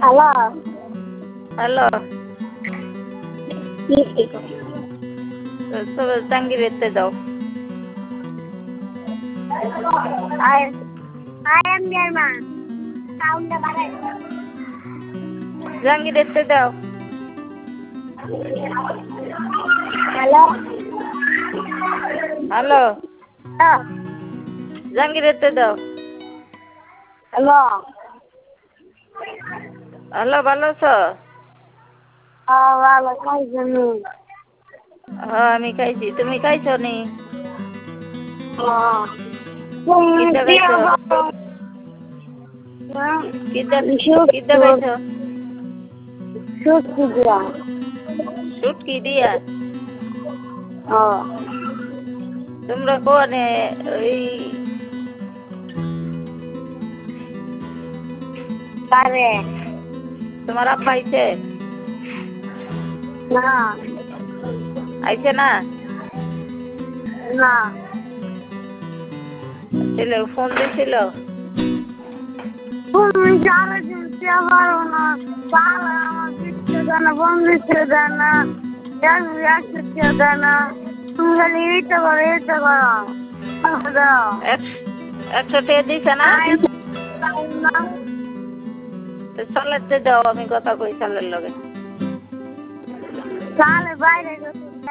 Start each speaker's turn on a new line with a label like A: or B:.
A: Hello
B: hello
A: কি
B: জাহাঙ্গীর এতে দাও
A: I I am your mom. Sound the barai.
B: Jahangir এতে দাও
A: Hello.
B: Hello
A: Hello.
B: জাহাঙ্গীর এতে দাও
A: Hello.
B: হ্যালো ভালো আছো?
A: ভালো খাইছনি?
B: হ্যাঁ আমি খাইছি, তুমি খাইছো নি? কিটা
A: তুমি
B: খাইছো? কিটা খাইছো?
A: শুটকি দিয়া।
B: শুটকি দিয়া?
A: হ্যাঁ।
B: তোমরা কোনে ওই
A: কারে?
B: তোমার আব্বা আইছে?
A: না।
B: আইছে না?
A: না।
B: ছেলে ফোন দিছিল?
A: তুমি যারা চিনতে পারো না, তাহলে আমার দিচ্ছে দেয় না, বোন দিচ্ছে দেয় না, দিচ্ছে দেয় না, তুমি খালি এটা করো, দাও।
B: 100 টাকা দিছে না? সালেতে দাও, আমি কথা কই সালের লগে।
A: তাহলে বাইরে